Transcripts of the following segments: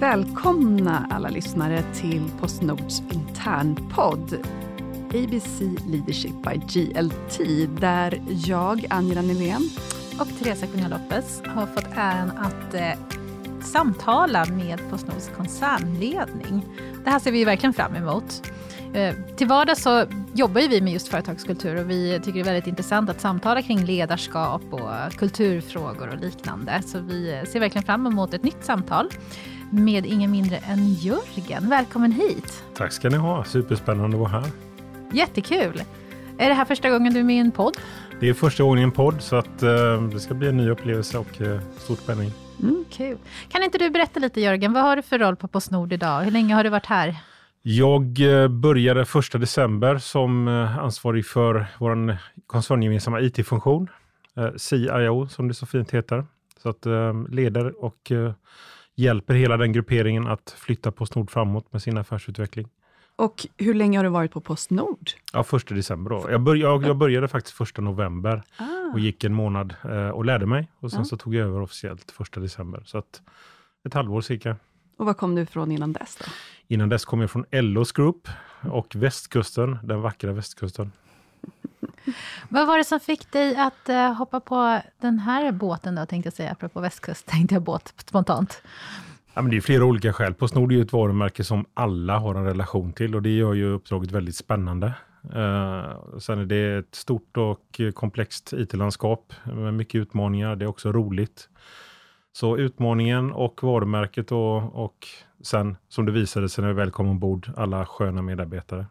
Välkomna alla lyssnare till PostNords internpodd ABC Leadership by GLT, där jag, Angela Nylén och Teresa Cunha Lopez har fått äran att samtala med PostNords koncernledning. Det här ser vi verkligen fram emot. Till vardag så jobbar vi med just företagskultur och vi tycker det är väldigt intressant att samtala kring ledarskap och kulturfrågor och liknande. Så vi ser verkligen fram emot ett nytt samtal med ingen mindre än Jörgen. Välkommen hit! Tack ska ni ha, superspännande att vara här. Jättekul! Är det här första gången du är med i en podd? Det är första gången i en podd, så att det ska bli en ny upplevelse och stor spänning. Kul. Kan inte du berätta lite, Jörgen, vad har du för roll på PostNord idag? Hur länge har du varit här? Jag började 1 december som ansvarig för vår koncerngemensamma IT-funktion, CIO som det så fint heter. Så att leder och hjälper hela den grupperingen att flytta PostNord framåt med sin affärsutveckling. Och hur länge har du varit på PostNord? Ja, 1 december då. Jag började faktiskt 1 november och gick en månad och lärde mig. Och sen så tog jag över officiellt 1 december. Så att ett halvår cirka. Och vad kom du ifrån innan dess då? Innan dess kom jag från LOs Group och västkusten, den vackra västkusten. Vad var det som fick dig att hoppa på den här båten då, tänkte jag säga, apropå västkust, tänkte jag båt spontant? Ja, men det är flera olika skäl. PostNord är ju ett varumärke som alla har en relation till och det gör ju uppdraget väldigt spännande. Sen är det ett stort och komplext IT-landskap med mycket utmaningar. Det är också roligt. Så utmaningen och varumärket och sen som det visade sig när vi väl kom ombord, alla sköna medarbetare.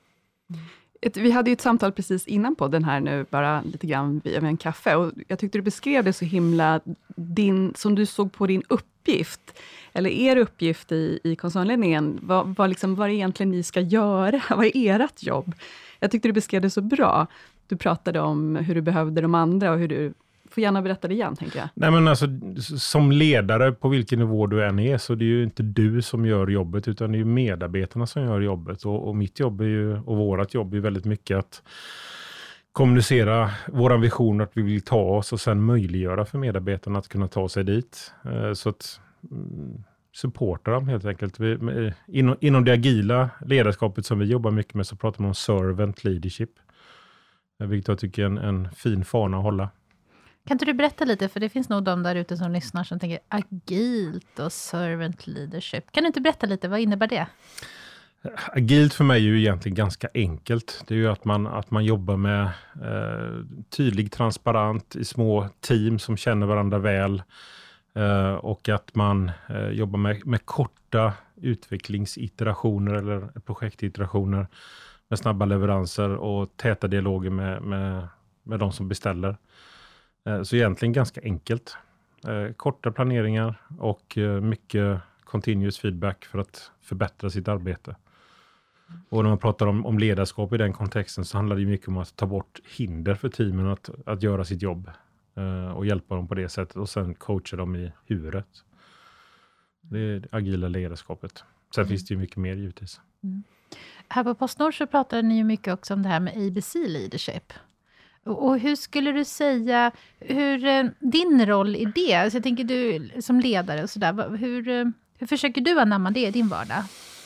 Vi hade ju ett samtal precis innan på den här nu, bara lite grann över en kaffe. Och jag tyckte du beskrev det så himla, som du såg på din uppgift, eller er uppgift i koncernledningen. Vad är det egentligen ni ska göra? Vad är ert jobb? Jag tyckte du beskrev det så bra. Du pratade om hur du behövde de andra och hur du... Får gärna berätta det igen, tänker jag. Nej, men alltså, som ledare på vilken nivå du än är, så det är ju inte du som gör jobbet, utan det är ju medarbetarna som gör jobbet. Och mitt jobb är ju, och vårat jobb är väldigt mycket att kommunicera våran vision att vi vill ta oss och sen möjliggöra för medarbetarna att kunna ta sig dit. Så att supporta dem helt enkelt. Inom det agila ledarskapet som vi jobbar mycket med så pratar man om servant leadership. Vilket jag tycker är en fin fana att hålla. Kan inte du berätta lite, för det finns nog de där ute som lyssnar som tänker agilt och servant leadership. Kan du inte berätta lite, vad innebär det? Agilt för mig är ju egentligen ganska enkelt. Det är ju att man jobbar med tydlig transparent i små team som känner varandra väl. Och att man jobbar med korta utvecklingsiterationer eller projektiterationer med snabba leveranser och täta dialoger med de som beställer. Så egentligen ganska enkelt. Korta planeringar och mycket continuous feedback för att förbättra sitt arbete. Och när man pratar om ledarskap i den kontexten så handlar det mycket om att ta bort hinder för teamen att göra sitt jobb. Och hjälpa dem på det sättet och sen coacha dem i huvudet. Det är det agila ledarskapet. Sen finns det ju mycket mer givetvis. Här på PostNord så pratar ni ju mycket också om det här med ABC Leadership. Och hur skulle du säga, hur din roll i det, alltså jag tänker du som ledare och sådär, hur försöker du anamma det i din vardag?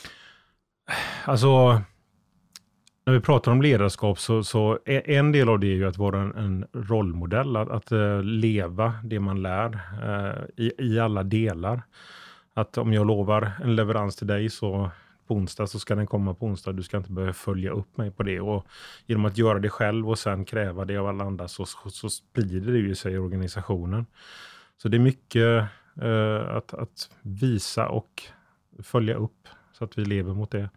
Alltså, när vi pratar om ledarskap så är en del av det ju att vara en rollmodell, att leva det man lär i alla delar. Att om jag lovar en leverans till dig så på onsdag så ska den komma på onsdag. Du ska inte börja följa upp mig på det. Och genom att göra det själv och sen kräva det av alla andra så sprider det ju sig i organisationen. Så det är mycket att visa och följa upp så att vi lever mot det.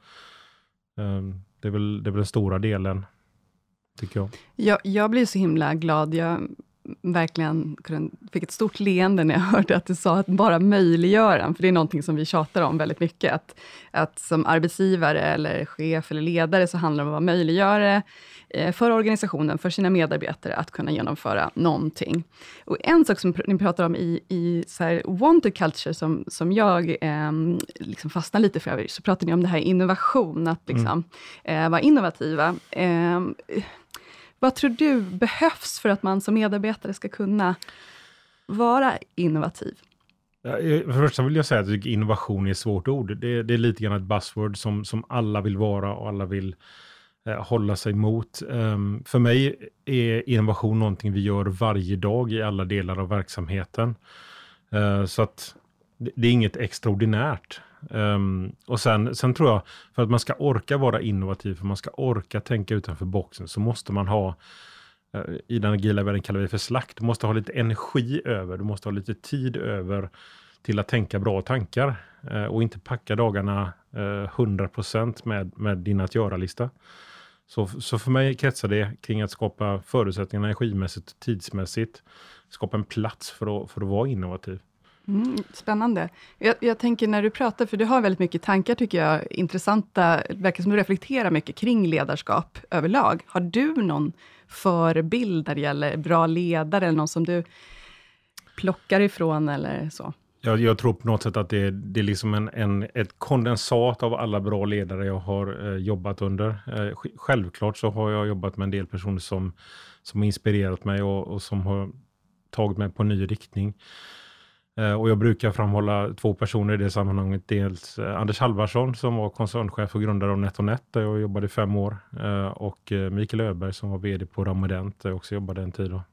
Det är väl den stora delen, tycker jag. Jag blev så himla glad. Jag verkligen fick ett stort leende när jag hörde att du sa att bara möjliggöra, för det är någonting som vi tjatar om väldigt mycket, att som arbetsgivare eller chef eller ledare så handlar det om att möjliggöra för organisationen, för sina medarbetare att kunna genomföra någonting. Och en sak som ni pratar om i så här wanted culture som jag liksom fastnar lite för, så pratar ni om det här innovation, att liksom vara innovativa. Vad tror du behövs för att man som medarbetare ska kunna vara innovativ? För det första vill jag säga att innovation är ett svårt ord. Det är lite grann ett buzzword som alla vill vara och alla vill hålla sig mot. För mig är innovation någonting vi gör varje dag i alla delar av verksamheten. Så att det är inget extraordinärt. Och sen tror jag, för att man ska orka vara innovativ, för man ska orka tänka utanför boxen, så måste man ha, i den agila världen kallar vi för slakt, du måste ha lite energi över, du måste ha lite tid över till att tänka bra tankar och inte packa dagarna 100% med din att göra-lista. Så för mig kretsar det kring att skapa förutsättningar energimässigt och tidsmässigt, skapa en plats för att vara innovativ. Spännande. Jag tänker när du pratar, för du har väldigt mycket tankar tycker jag, intressanta, verkar som du reflekterar mycket kring ledarskap överlag. Har du någon förebild när det gäller bra ledare, eller någon som du plockar ifrån eller så? Jag tror på något sätt att det är liksom ett kondensat av alla bra ledare jag har jobbat under. Självklart så har jag jobbat med en del personer som har inspirerat mig och som har tagit mig på en ny riktning. Och jag brukar framhålla 2 personer i det sammanhanget. Dels Anders Halvarsson som var koncernchef och grundare av NetOnNet där jag jobbade i 5 år. Och Mikael Öberg som var vd på Ramodent där jag också jobbade en tid då.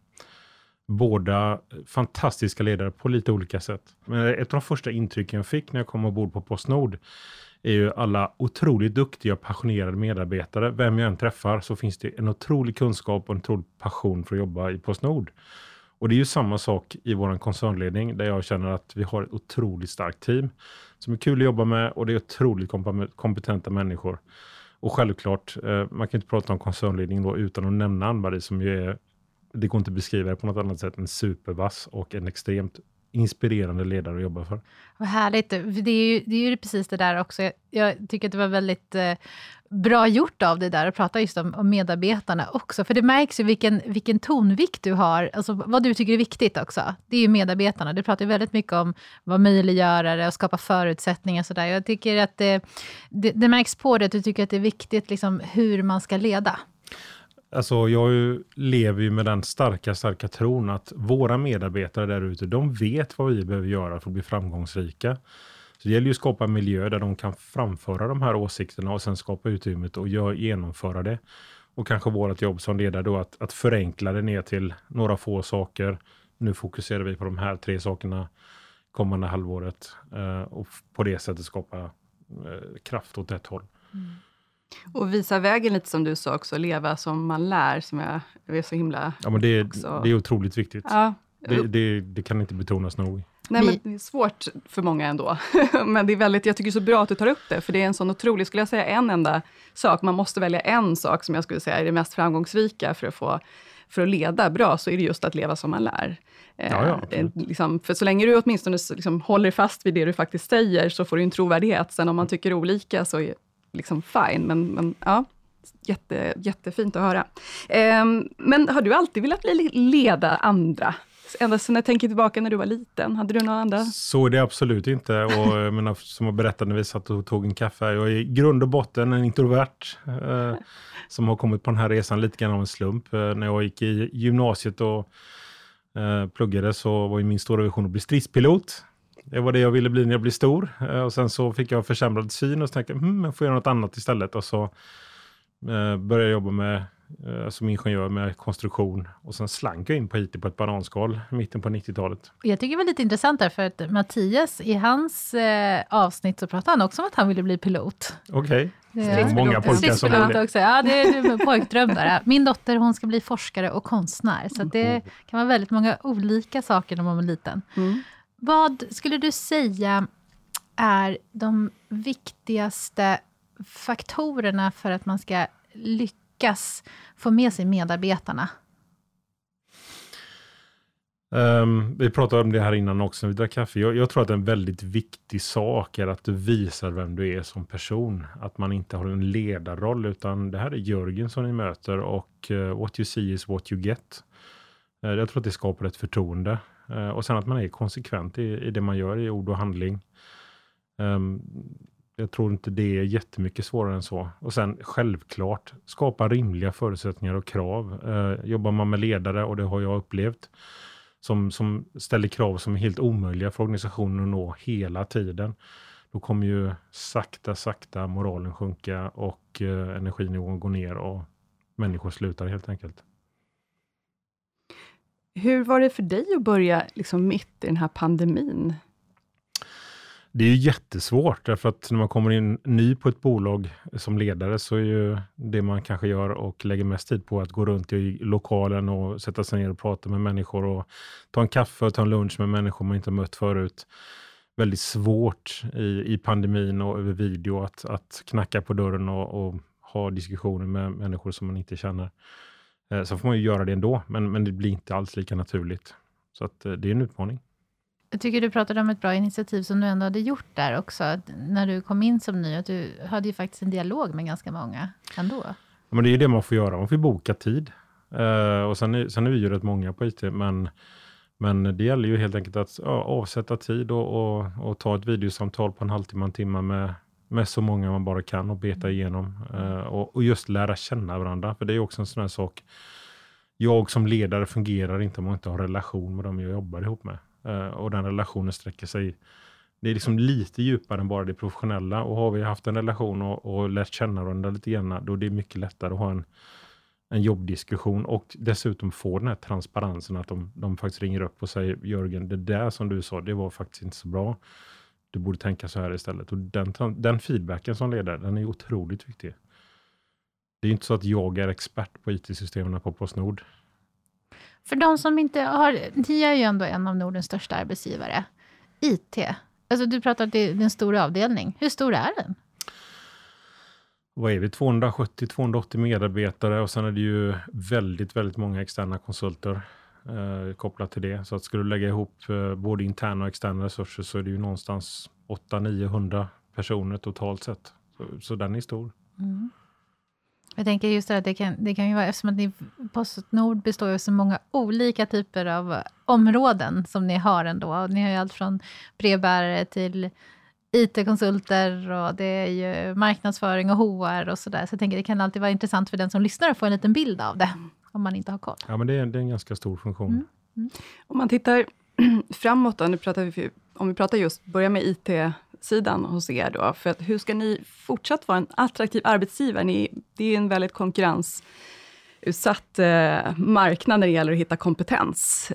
Båda fantastiska ledare på lite olika sätt. Men ett av de första intrycken jag fick när jag kom ombord på PostNord är ju alla otroligt duktiga och passionerade medarbetare. Vem jag än träffar så finns det en otrolig kunskap och en otrolig passion för att jobba i PostNord. Och det är ju samma sak i vår koncernledning där jag känner att vi har ett otroligt starkt team som är kul att jobba med och det är otroligt kompetenta människor. Och självklart, man kan inte prata om koncernledning då utan att nämna Ann-Marie som ju är, det går inte att beskriva det på något annat sätt, en supervass och en extremt inspirerande ledare att jobba för. Vad härligt. Det är ju precis det där också. Jag tycker att det var väldigt bra gjort av det där att prata just om medarbetarna också. För det märks ju vilken tonvikt du har. Alltså vad du tycker är viktigt också. Det är ju medarbetarna. Du pratar ju väldigt mycket om vad möjliggörare och skapa förutsättningar och sådär. Jag tycker att det märks på det att du tycker att det är viktigt liksom, hur man ska leda. Alltså jag lever ju med den starka tron att våra medarbetare där ute, de vet vad vi behöver göra för att bli framgångsrika. Så det gäller ju att skapa en miljö där de kan framföra de här åsikterna och sen skapa utrymmet och genomföra det. Och kanske vårt jobb som ledare då att förenkla det ner till några få saker. Nu fokuserar vi på de här 3 sakerna kommande halvåret och på det sättet skapa kraft åt ett håll. Och visa vägen lite som du sa också, leva som man lär, som jag är så himla... Ja, men det är otroligt viktigt. Ja. Det kan inte betonas nog. Nej, men det är svårt för många ändå. Men det är väldigt, jag tycker det är så bra att du tar upp det, för det är en sån otrolig, skulle jag säga en enda sak, man måste välja en sak som jag skulle säga är det mest framgångsrika för att leda bra, så är det just att leva som man lär. Liksom, för så länge du åtminstone liksom håller fast vid det du faktiskt säger så får du en trovärdighet. Sen om man tycker olika så är liksom fine, men ja, jättefint att höra. Men har du alltid velat leda andra? Ända sedan jag tänker tillbaka när du var liten, hade du några andra? Så är det absolut inte. Och jag menar, som jag berättade när vi satt och tog en kaffe, jag är i grund och botten en introvert som har kommit på den här resan lite grann av en slump. När jag gick i gymnasiet och pluggade så var ju min stora vision att bli stridspilot. Det var det jag ville bli när jag blev stor. Och sen så fick jag försämrad syn och så tänkte jag får göra något annat istället. Och så började jag jobba som ingenjör med konstruktion. Och sen slank jag in på IT på ett bananskal i mitten på 90-talet. Jag tycker det var lite intressant där, för att Mattias i hans avsnitt så pratade han också om att han ville bli pilot. Okej. Det är många pojkar som vill det. Också. Ja, det är en pojkdröm där. Min dotter, hon ska bli forskare och konstnär. Så det kan vara väldigt många olika saker när man var liten. Vad skulle du säga är de viktigaste faktorerna för att man ska lyckas få med sig medarbetarna? Vi pratade om det här innan också när vi drack kaffe. Jag tror att en väldigt viktig sak är att du visar vem du är som person. Att man inte har en ledarroll, utan det här är Jörgen som ni möter och what you see is what you get. Jag tror att det skapar ett förtroende. Och sen att man är konsekvent i det man gör i ord och handling. Jag tror inte det är jättemycket svårare än så. Och sen självklart skapa rimliga förutsättningar och krav. Jobbar man med ledare, och det har jag upplevt, som ställer krav som är helt omöjliga för organisationen att nå hela tiden, då kommer ju sakta moralen sjunka och energinivån gå ner och människor slutar helt enkelt. Hur var det för dig att börja liksom mitt i den här pandemin? Det är ju jättesvårt, därför att när man kommer in ny på ett bolag som ledare, så är ju det man kanske gör och lägger mest tid på att gå runt i lokalen och sätta sig ner och prata med människor och ta en kaffe och ta en lunch med människor man inte har mött förut. Väldigt svårt i pandemin och över video att knacka på dörren och ha diskussioner med människor som man inte känner. Så får man ju göra det ändå, men det blir inte alls lika naturligt. Så att det är en utmaning. Jag tycker du pratade om ett bra initiativ som du ändå hade gjort där också. Att när du kom in som ny, att du hade ju faktiskt en dialog med ganska många ändå. Ja, men det är det man får göra. Man får boka tid. Och sen är vi ju rätt många på IT. Men det gäller ju helt enkelt att avsätta tid och ta ett videosamtal på en timme med så många man bara kan och beta igenom. Och just lära känna varandra. För det är också en sån här sak. Jag som ledare fungerar inte om man inte har relation med dem jag jobbar ihop med. Och den relationen sträcker sig, det är liksom lite djupare än bara det professionella, och har vi haft en relation och lärt känna varandra lite grann, då är det mycket lättare att ha en jobbdiskussion och dessutom få den här transparensen att de faktiskt ringer upp och säger: Jörgen, det där som du sa, det var faktiskt inte så bra, du borde tänka så här istället. Och den feedbacken som ledare, den är otroligt viktig. Det är inte så att jag är expert på IT-systemen på PostNord. För de som inte har, ni är ju ändå en av Nordens största arbetsgivare. IT, alltså du pratar att det är en stor avdelning. Hur stor är den? Vad är vi? 270-280 medarbetare, och sen är det ju väldigt, väldigt många externa konsulter kopplat till det. Så att skulle du lägga ihop både interna och externa resurser, så är det ju någonstans 800-900 personer totalt sett. Så den är stor. Mm. Jag tänker just att det kan ju vara, eftersom att PostNord består av så många olika typer av områden som ni har ändå. Ni har ju allt från brevbärare till IT-konsulter, och det är ju marknadsföring och HR och sådär. Så jag tänker det kan alltid vara intressant för den som lyssnar att få en liten bild av det, om man inte har koll. Ja, men det är en ganska stor funktion. Mm. Mm. Om man tittar framåt då, om vi pratar just, börja med IT-sidan hos er då, för att hur ska ni fortsatt vara en attraktiv arbetsgivare? Det är en väldigt konkurrensutsatt marknad när det gäller att hitta kompetens.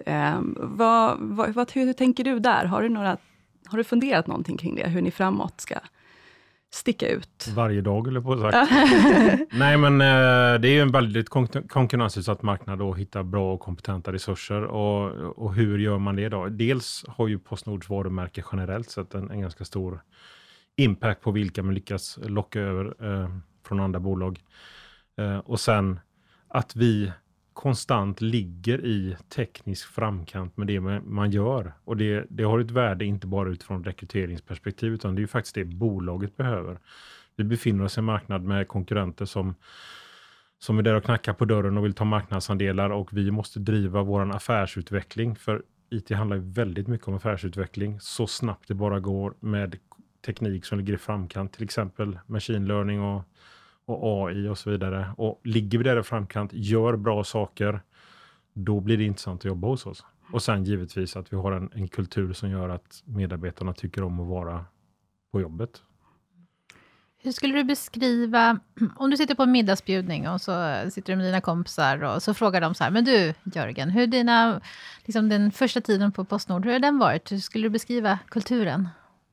Hur tänker du där? Har du funderat någonting kring det? Hur ni framåt ska sticka ut? Varje dag, eller på sagt. Nej, men det är ju en väldigt konkurrensutsatt marknad att hitta bra och kompetenta resurser. Och hur gör man det då? Dels har ju PostNords varumärke generellt sett en ganska stor impact på vilka man lyckas locka över från andra bolag. Och sen att vi konstant ligger i teknisk framkant med det man gör. Och det har ett värde inte bara utifrån rekryteringsperspektiv, utan det är ju faktiskt det bolaget behöver. Vi befinner oss i en marknad med konkurrenter som är där och knackar på dörren och vill ta marknadsandelar, och vi måste driva vår affärsutveckling. För IT handlar ju väldigt mycket om affärsutveckling så snabbt det bara går med teknik som ligger i framkant, till exempel machine learning och AI och så vidare. Och ligger vi där i framkant, gör bra saker, då blir det intressant att jobba hos oss. Och sen givetvis att vi har en kultur som gör att medarbetarna tycker om att vara på jobbet. Hur skulle du beskriva, om du sitter på en middagsbjudning och så sitter du med dina kompisar och så frågar de så här: men du Jörgen, hur den första tiden på PostNord, hur har den varit? Hur skulle du beskriva kulturen?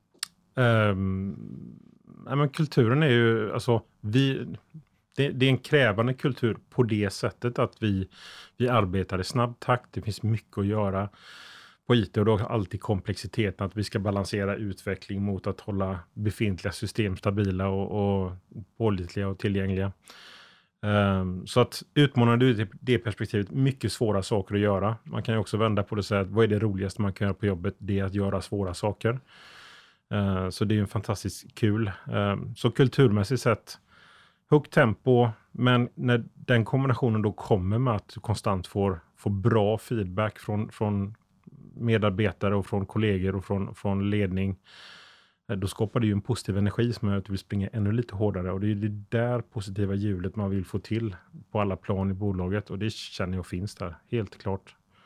Men kulturen är ju, alltså det är en krävande kultur på det sättet att vi arbetar i snabb takt. Det finns mycket att göra på IT, och då har alltid komplexiteten att vi ska balansera utveckling mot att hålla befintliga system stabila och pålitliga och tillgängliga. Så att utmanande ur det perspektivet, mycket svåra saker att göra. Man kan ju också vända på det och säga att vad är det roligaste man kan göra på jobbet? Det är att göra svåra saker. Så det är ju en fantastiskt kul. Så kulturmässigt sett, högt tempo, men när den kombinationen då kommer med att du konstant får bra feedback från medarbetare och från kollegor och från ledning, då skapar det ju en positiv energi som gör att du vill springa ännu lite hårdare. Och det är det där positiva hjulet man vill få till på alla plan i bolaget, och det känner jag finns där, helt klart.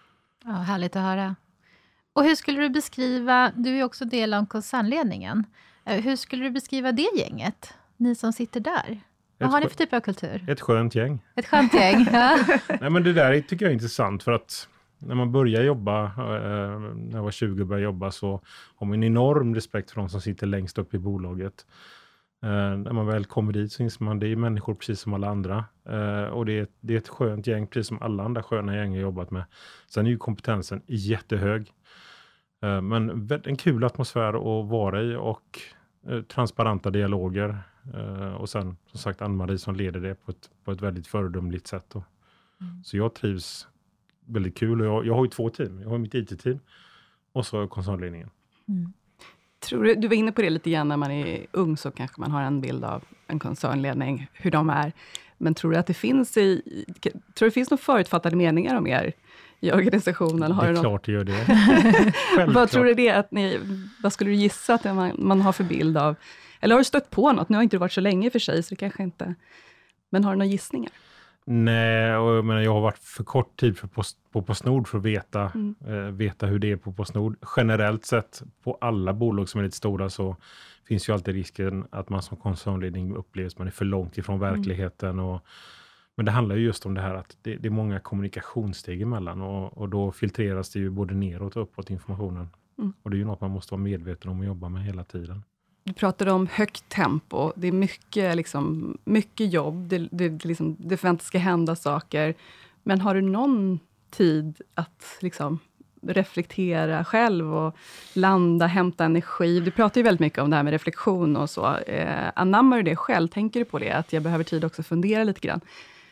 Ja, härligt att höra. Och hur skulle du beskriva, du är också del av koncernledningen. Hur skulle du beskriva det gänget? Ni som sitter där. Vad har ni för typ av kultur? Ett skönt gäng. Ett skönt gäng, ja. Nej, men det där tycker jag är intressant för att när man börjar jobba, när jag var 20 och började jobba, så har man en enorm respekt för de som sitter längst upp i bolaget. När man väl kommer dit så inser man det är människor precis som alla andra. Och det är ett skönt gäng, precis som alla andra sköna gäng jag jobbat med. Sen är ju kompetensen jättehög. Men en kul atmosfär att vara i och transparenta dialoger. Och sen som sagt Ann-Marie som leder det på ett väldigt föredömligt sätt. Då. Så jag trivs väldigt kul. Och jag har ju 2 team. Jag har mitt IT-team och så koncernledningen. Tror du var inne på det lite grann, när man är ung så kanske man har en bild av en koncernledning, hur de är. Men tror du att det finns tror det finns några förutfattade meningar om er i organisationen? Eller har det är klart det gör det. Vad tror du det? Vad skulle du gissa att man har för bild av? Eller har du stött på något? Nu har inte det varit så länge för sig, så det kanske inte... Men har du några gissningar? Nej, och jag har varit för kort tid på PostNord för att veta hur det är på PostNord. Generellt sett på alla bolag som är lite stora så finns ju alltid risken att man som koncernledning upplevs man är för långt ifrån verkligheten. Men det handlar ju just om det här att det är många kommunikationssteg emellan och då filtreras det ju både neråt och uppåt informationen. Och det är ju något man måste vara medveten om och jobba med hela tiden. Du pratade om högt tempo. Det är mycket jobb. Det förväntas ska hända saker. Men har du någon tid att reflektera själv och landa, hämta energi? Du pratar ju väldigt mycket om det här med reflektion och så. Anammar du det själv? Tänker du på det? Att jag behöver tid också att fundera lite grann?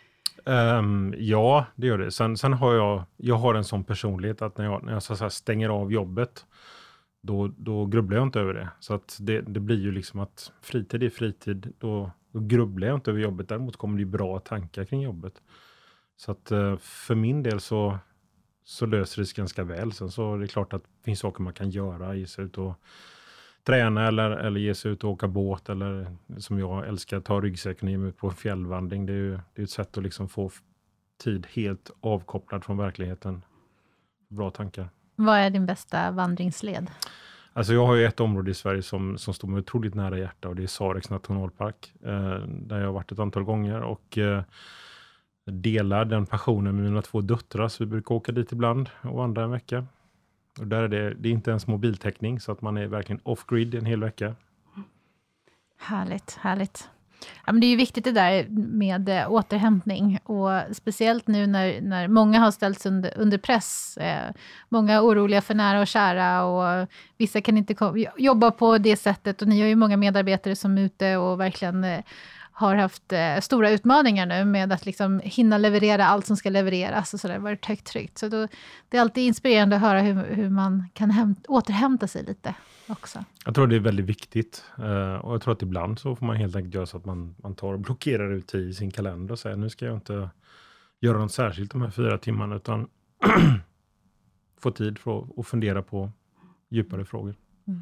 Ja, det gör det. Sen har jag har en sån personlighet att när jag så att säga stänger av jobbet, då grubblar jag inte över det. Så att det blir ju liksom att fritid är fritid. Då grubblar jag inte över jobbet. Däremot kommer det ju bra tankar kring jobbet. Så att för min del så löser det sig ganska väl. Sen så är det klart att det finns saker man kan göra. Ge sig ut och träna eller ge sig ut och åka båt. Eller som jag älskar, ta ryggsäcken och ge mig ut på en fjällvandring. Det är ett sätt att liksom få tid helt avkopplad från verkligheten. Bra tankar. Vad är din bästa vandringsled? Alltså jag har ju ett område i Sverige som står mig otroligt nära hjärta och det är Sareks nationalpark. Där jag har varit ett antal gånger och delar den passionen med mina 2 döttrar. Så vi brukar åka dit ibland och vandra en vecka. Och där är det är inte ens mobiltäckning så att man är verkligen off-grid en hel vecka. Härligt, härligt. Ja, men det är ju viktigt det där med återhämtning och speciellt nu när många har ställts under press. Många är oroliga för nära och kära och vissa kan inte jobba på det sättet och ni har ju många medarbetare som är ute och verkligen har haft stora utmaningar nu med att liksom hinna leverera allt som ska levereras och så där, varit högt tryckt. Så det är alltid inspirerande att höra hur man kan återhämta sig lite också. Jag tror det är väldigt viktigt och jag tror att ibland så får man helt enkelt göra så att man tar och blockerar ut tid i sin kalender och säger nu ska jag inte göra något särskilt de här 4 timmarna utan få tid för att fundera på djupare frågor.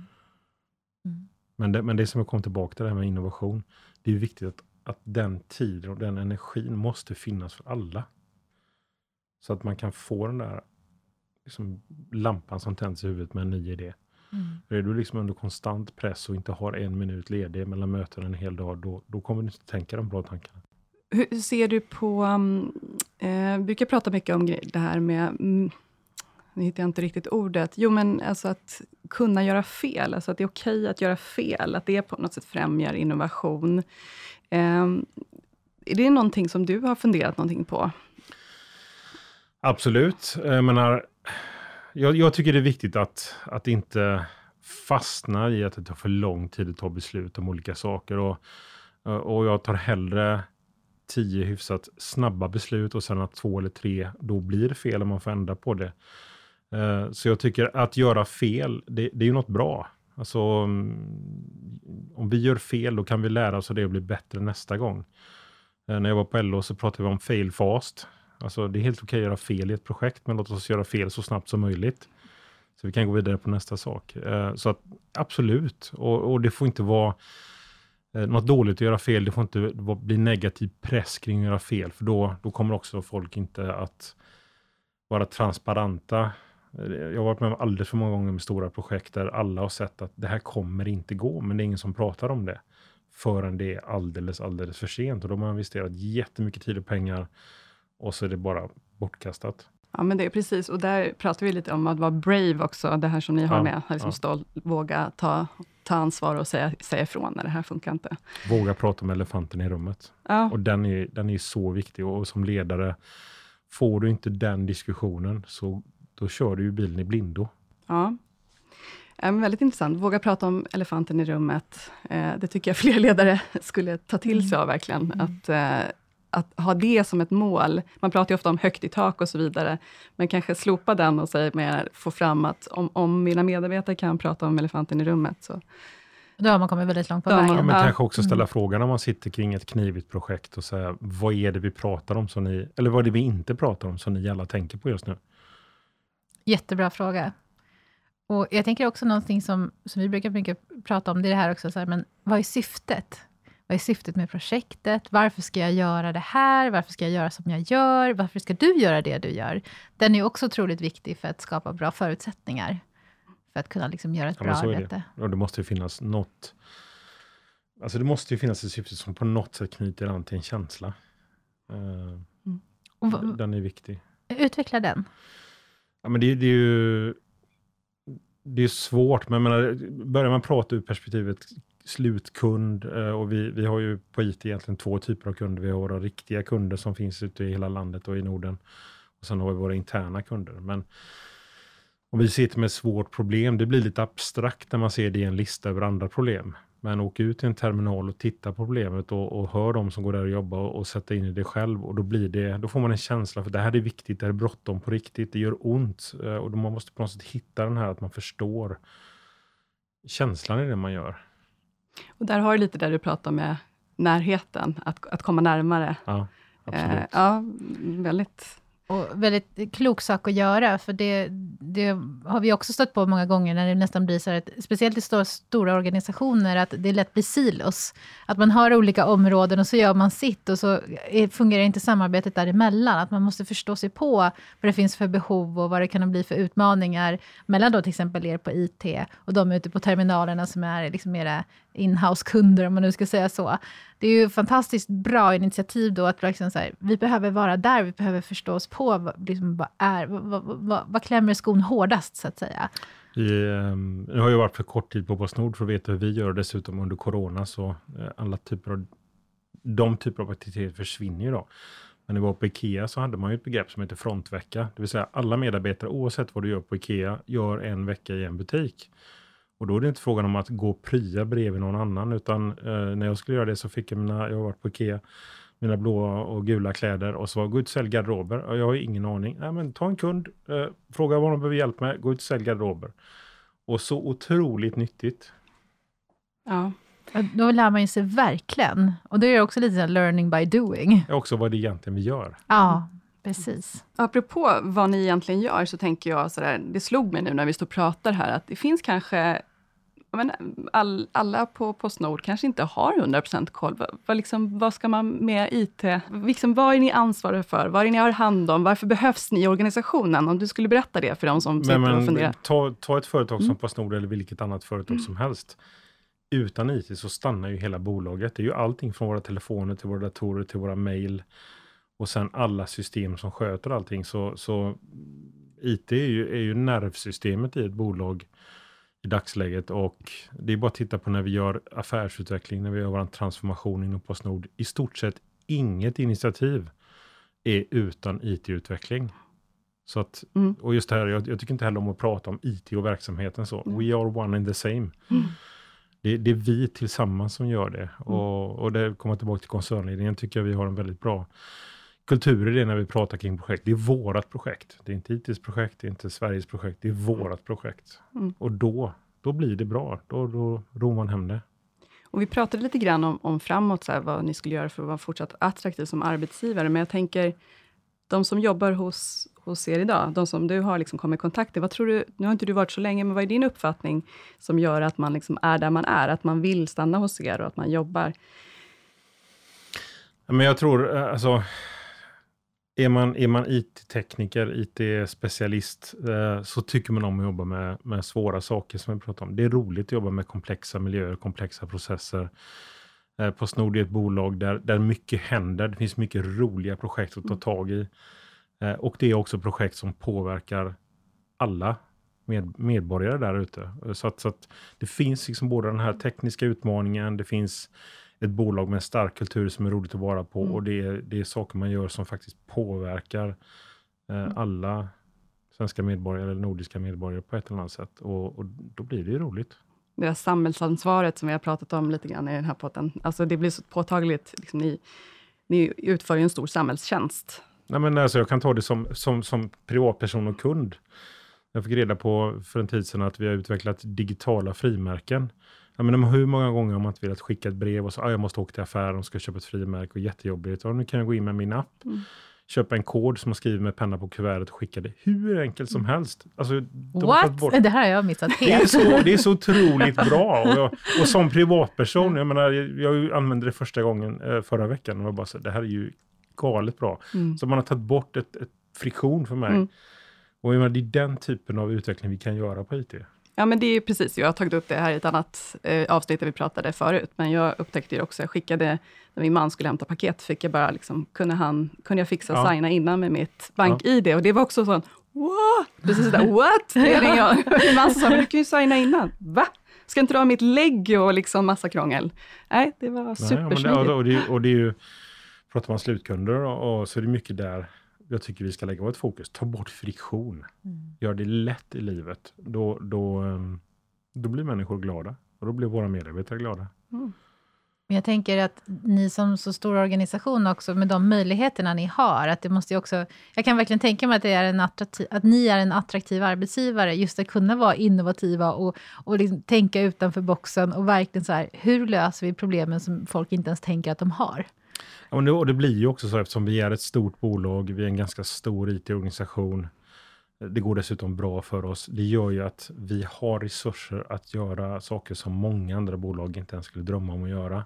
Men det som jag kom tillbaka till det här med innovation, det är viktigt att den tiden och den energin måste finnas för alla. Så att man kan få den där liksom, lampan som tänds i huvudet med en ny idé. Är du liksom under konstant press och inte har 1 minut ledig mellan möten en hel dag, då kommer du inte tänka de bra tankarna. Hur ser du på, brukar prata mycket om det här med, nu hittar jag inte riktigt ordet, men alltså att kunna göra fel, alltså att det är okej att göra fel, att det på något sätt främjar innovation. Är det någonting som du har funderat någonting på? Absolut. Jag tycker det är viktigt att inte fastna i att det tar för lång tid att ta beslut om olika saker. Och jag tar hellre 10 hyfsat snabba beslut och sen att 2 eller 3 då blir det fel om man får ändra på det. Så jag tycker att göra fel, det är ju något bra. Alltså om vi gör fel då kan vi lära oss av det och bli bättre nästa gång. När jag var på LO så pratade vi om fail fast. Alltså det är helt okej att göra fel i ett projekt men låt oss göra fel så snabbt som möjligt. Så vi kan gå vidare på nästa sak. Så att absolut. Och det får inte vara något dåligt att göra fel. Det får inte bli negativ press kring att göra fel. För då kommer också folk inte att vara transparenta. Jag har varit med alldeles för många gånger med stora projekt där alla har sett att det här kommer inte gå, men det är ingen som pratar om det förrän det är alldeles för sent. Och då har man investerat jättemycket tid och pengar och så är det bara bortkastat. Ja, men det är precis. Och där pratar vi lite om att vara brave också. Det här som ni har med. Liksom stolt, våga ta ansvar och säga ifrån när det här funkar inte. Våga prata med elefanten i rummet. Ja. Och den är så viktig. Och som ledare, får du inte den diskussionen så då kör du ju bilen i blindo. Ja. Väldigt intressant. Våga prata om elefanten i rummet. Det tycker jag fler ledare skulle ta till sig av verkligen. Att ha det som ett mål. Man pratar ju ofta om högt i tak och så vidare. Men kanske slopa den och säga mer, få fram att om mina medarbetare kan prata om elefanten i rummet. Så. Då har man kommit väldigt långt på vägen. Ja, men kanske också ställa frågan när man sitter kring ett knivigt projekt och säga, vad är det vi pratar om som ni, eller vad är det vi inte pratar om som ni alla tänker på just nu? Jättebra fråga. Och jag tänker också någonting som vi brukar mycket prata om, det är det här också, så här, men vad är syftet? Vad är syftet med projektet? Varför ska jag göra det här? Varför ska jag göra som jag gör? Varför ska du göra det du gör? Den är också otroligt viktig för att skapa bra förutsättningar. För att kunna liksom göra ett bra arbete. Och det måste ju finnas något. Alltså det måste ju finnas ett syfte som på något sätt knyter an till en känsla. Den är viktig. Utveckla den. Ja, men det är ju... Det är svårt, men jag menar, börjar man prata ur perspektivet slutkund, och vi har ju på IT egentligen 2 typer av kunder. Vi har våra riktiga kunder som finns ute i hela landet och i Norden. Och sen har vi våra interna kunder. Men om vi sitter med ett svårt problem, det blir lite abstrakt när man ser det i en lista över andra problem. Men åk ut i en terminal och titta på problemet och hör de som går där och jobbar och sätta in i det själv. Och då får man en känsla för det här är viktigt, det här är bråttom på riktigt, det gör ont. Och då man måste på något sätt hitta den här att man förstår känslan i det man gör. Och där har du lite där du pratar med närheten, att komma närmare. Ja, absolut. Ja, väldigt... Och väldigt klok sak att göra, för det har vi också stött på många gånger när det nästan blir så här, speciellt i stora organisationer, att det lätt blir silos. Att man har olika områden och så gör man sitt och så fungerar inte samarbetet däremellan. Att man måste förstå sig på vad det finns för behov och vad det kan bli för utmaningar mellan då till exempel er på IT och de ute på terminalerna som är liksom era in-house-kunder, om man nu ska säga så. Det är ju fantastiskt bra initiativ då att liksom så här, vi behöver vara där, vi behöver förstå oss på vad klämmer skon hårdast så att säga. Nu har jag varit för kort tid på PostNord för att veta hur vi gör, dessutom under corona så alla typer av aktiviteter försvinner ju då. Men när vi var på IKEA så hade man ju ett begrepp som heter frontvecka, det vill säga alla medarbetare oavsett vad du gör på IKEA gör en vecka i en butik. Och då är det inte frågan om att gå och prya bredvid någon annan, utan när jag skulle göra det så fick jag har varit på IKEA, mina blåa och gula kläder och så var gå ut och sälj garderober. Och jag har ingen aning. Nej, men ta en kund, fråga vad de behöver hjälp med, gå ut och sälj garderober. Och så otroligt nyttigt. Ja. Då lär man ju sig verkligen. Och det är också lite learning by doing. Ja, också vad det egentligen vi gör. Ja, precis. Apropå vad ni egentligen gör så tänker jag sådär, det slog mig nu när vi står och pratar här, att det finns kanske, alla på PostNord kanske inte har 100% koll. Vad ska man med IT? Vad är ni ansvariga för? Vad är det ni har hand om? Varför behövs ni i organisationen? Om du skulle berätta det för de som sitter och funderar. Ta ett företag som PostNord eller vilket annat företag som helst. Utan IT så stannar ju hela bolaget. Det är ju allting från våra telefoner till våra datorer till våra mejl. Och sen alla system som sköter allting. Så IT är ju nervsystemet i ett bolag i dagsläget. Och det är bara att titta på när vi gör affärsutveckling, när vi gör vår transformation inom PostNord. I stort sett inget initiativ är utan IT-utveckling. Så att, och just det här, jag tycker inte heller om att prata om IT och verksamheten så. We are one and the same. Det är vi tillsammans som gör det. Och det kommer tillbaka till koncernledningen, tycker jag vi har en väldigt bra kultur i det när vi pratar kring projekt. Det är vårat projekt. Det är inte ITs projekt, det är inte Sveriges projekt. Det är vårat projekt. Och då blir det bra. Då ror man hem det. Och vi pratade lite grann om framåt, så här, vad ni skulle göra för att vara fortsatt attraktiv som arbetsgivare. Men jag tänker, de som jobbar hos er idag, de som du har liksom kommit i kontakt med, vad tror du, nu har inte du varit så länge, men vad är din uppfattning som gör att man liksom är där man är? Att man vill stanna hos er och att man jobbar? Men jag tror, alltså, Är man IT-tekniker, IT-specialist så tycker man om att jobba med svåra saker som vi pratar om. Det är roligt att jobba med komplexa miljöer, komplexa processer. PostNord är ett bolag där mycket händer. Det finns mycket roliga projekt att ta tag i. Och det är också projekt som påverkar alla medborgare där ute. Så att det finns liksom både den här tekniska utmaningen, det finns ett bolag med en stark kultur som är roligt att vara på och det är saker man gör som faktiskt påverkar alla svenska medborgare eller nordiska medborgare på ett eller annat sätt. Och då blir det ju roligt. Det här samhällsansvaret som vi har pratat om lite grann i den här podden, alltså det blir så påtagligt, liksom, ni utför ju en stor samhällstjänst. Nej, men alltså jag kan ta det som privatperson och kund. Jag fick reda på för en tid sedan att vi har utvecklat digitala frimärken. Jag menar, hur många gånger har man inte velat skicka ett brev och så jag måste åka till affären och ska köpa ett frimärke och jättejobbigt. Och nu kan jag gå in med min app, köpa en kod som man skriver med penna på kuvertet och skicka det hur enkelt som helst. Alltså, What? Det här har jag missat helt. Det är så otroligt bra. Och som privatperson, jag menar, jag använde det första gången förra veckan och jag bara så, det här är ju galet bra. Så man har tagit bort ett friktion för mig. Och det är den typen av utveckling vi kan göra på IT. Ja, men det är precis, jag har tagit upp det här i ett annat avsnitt där vi pratade förut, men jag upptäckte ju också, jag skickade, när min man skulle hämta paket, fick jag bara liksom, kunde jag fixa signa innan med mitt bank-ID, och det var också sån, what? Precis där, what? Min man sa, men du kan ju signa innan, va? Ska inte du ha mitt lägg och liksom massa krångel? Nej, det var supersmidigt. Och det är ju, pratar man slutkunder och så är det mycket där jag tycker vi ska lägga vårt fokus. Ta bort friktion. Gör det lätt i livet. Då blir människor glada. Och då blir våra medarbetare glada. Men jag tänker att ni som så stor organisation också, med de möjligheterna ni har, att det måste ju också, jag kan verkligen tänka mig att det är att ni är en attraktiv arbetsgivare, just att kunna vara innovativa och liksom tänka utanför boxen och verkligen så här, hur löser vi problemen som folk inte ens tänker att de har? Ja, och det blir ju också så, eftersom vi är ett stort bolag, vi är en ganska stor IT-organisation, det går dessutom bra för oss. Det gör ju att vi har resurser att göra saker som många andra bolag inte ens skulle drömma om att göra.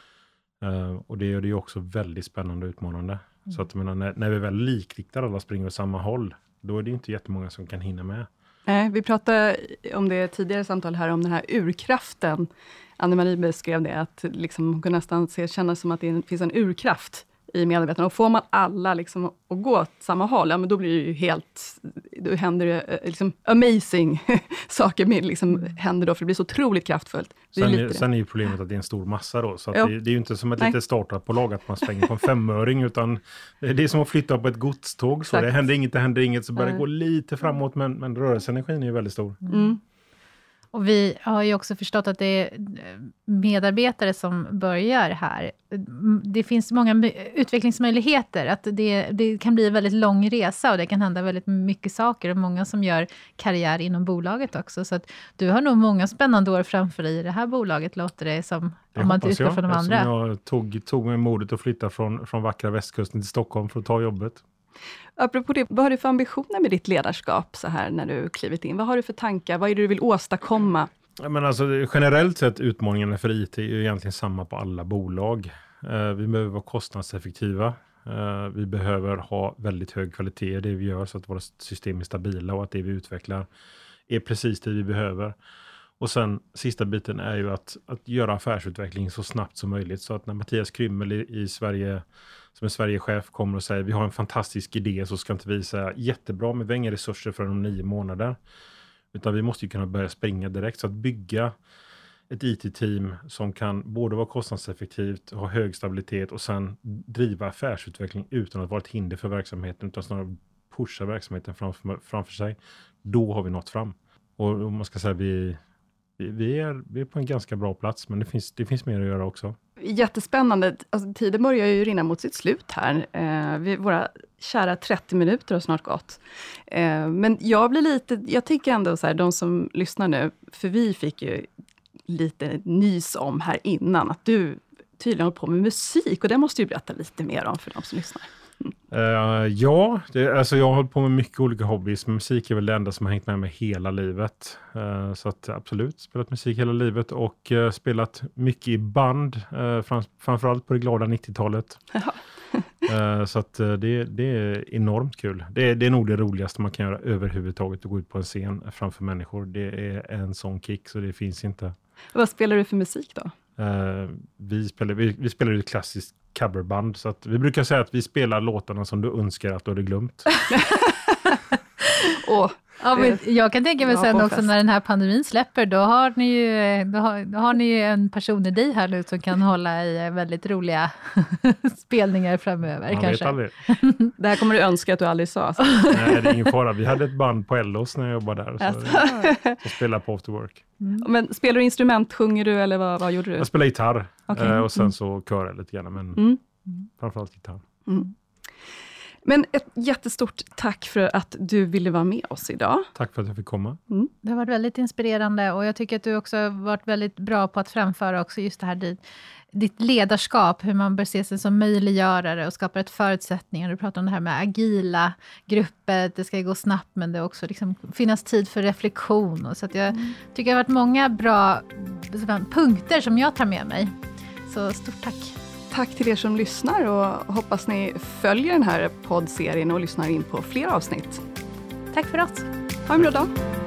Och det gör det ju också väldigt spännande och utmanande. Så att när vi väl likriktar, alla springer åt samma håll, då är det inte jättemånga som kan hinna med. Vi pratade om det tidigare samtal här, om den här urkraften. Anne-Marie beskrev det, att liksom, man kan nästan känna som att det finns en urkraft i medarbetarna. Och får man alla liksom att gå åt samma håll, ja, men då blir det ju då händer det liksom amazing saker liksom händer då, för det blir så otroligt kraftfullt. Sen är ju problemet att det är en stor massa då, så att det är ju inte som ett litet startup-bolag att man svänger på en 5-öring, utan det är som att flytta på ett godståg. Så det händer inget, så börjar det gå lite framåt, men rörelseenergin är ju väldigt stor. Och vi har ju också förstått att det är medarbetare som börjar här. Det finns många utvecklingsmöjligheter. Att det kan bli en väldigt lång resa och det kan hända väldigt mycket saker. Och många som gör karriär inom bolaget också. Så att du har nog många spännande år framför dig i det här bolaget, låter det som. Om man inte utgår från de andra. Jag tog mig modet att flytta från vackra västkusten till Stockholm för att ta jobbet. Apropå det, vad har du för ambitioner med ditt ledarskap så här när du klivit in? Vad har du för tankar? Vad är det du vill åstadkomma? Ja, men alltså, generellt sett utmaningarna för IT är ju egentligen samma på alla bolag. Vi behöver vara kostnadseffektiva. Vi behöver ha väldigt hög kvalitet i det vi gör så att våra system är stabila och att det vi utvecklar är precis det vi behöver. Och sen sista biten är ju att göra affärsutveckling så snabbt som möjligt, så att när Mattias Krymmel i Sverige, som är Sverigechef, kommer och säger vi har en fantastisk idé, så ska inte vi säga jättebra, men vi har inga resurser för om 9 månader. Utan vi måste ju kunna börja springa direkt. Så att bygga ett IT-team som kan både vara kostnadseffektivt, ha hög stabilitet och sen driva affärsutveckling utan att vara ett hinder för verksamheten, utan snarare pusha verksamheten framför sig. Då har vi nått fram. Och man ska säga vi är på en ganska bra plats, men det finns mer att göra också. Jättespännande. Alltså, tiden börjar ju rinna mot sitt slut här. Våra kära 30 minuter har snart gått. Men jag tycker ändå så här, de som lyssnar nu, för vi fick ju lite nys om här innan, att du tydligen håller på med musik, och det måste du berätta lite mer om för de som lyssnar. Ja, alltså jag har hållit på med mycket olika hobbys, men musik är väl det enda som har hängt med mig hela livet. Så att absolut, spelat musik hela livet och spelat mycket i band, framförallt på det glada 90-talet. Så att det är enormt kul. Det är nog det roligaste man kan göra överhuvudtaget, att gå ut på en scen framför människor. Det är en sån kick så det finns inte. Vad spelar du för musik då? Vi spelar ju ett klassiskt coverband, så att vi brukar säga att vi spelar låtarna som du önskar att du hade glömt. Ja, men jag kan tänka mig sen också när den här pandemin släpper, då har ni ju en person i dig här nu som kan hålla i väldigt roliga spelningar framöver. Man kanske. vet aldrig. Det här kommer du önska att du aldrig sa. Så. Nej, det är ingen fara. Vi hade ett band på Ellos när jag jobbade där. Så spelade på After Work. Men spelar du instrument, sjunger du eller vad gjorde du? Jag spelar gitarr och sen så kör jag lite grann, men framförallt gitarr. Men ett jättestort tack för att du ville vara med oss idag. Tack för att jag fick komma. Det har varit väldigt inspirerande och jag tycker att du också har varit väldigt bra på att framföra också just det här ditt ledarskap, hur man bör se sig som möjliggörare och skapar ett förutsättningar. Du pratar om det här med agila grupper, det ska gå snabbt men det också liksom finnas tid för reflektion. Och så att jag tycker det har varit många bra punkter som jag tar med mig. Så stort tack. Tack till er som lyssnar och hoppas ni följer den här poddserien och lyssnar in på fler avsnitt. Tack för oss. Ha en bra dag.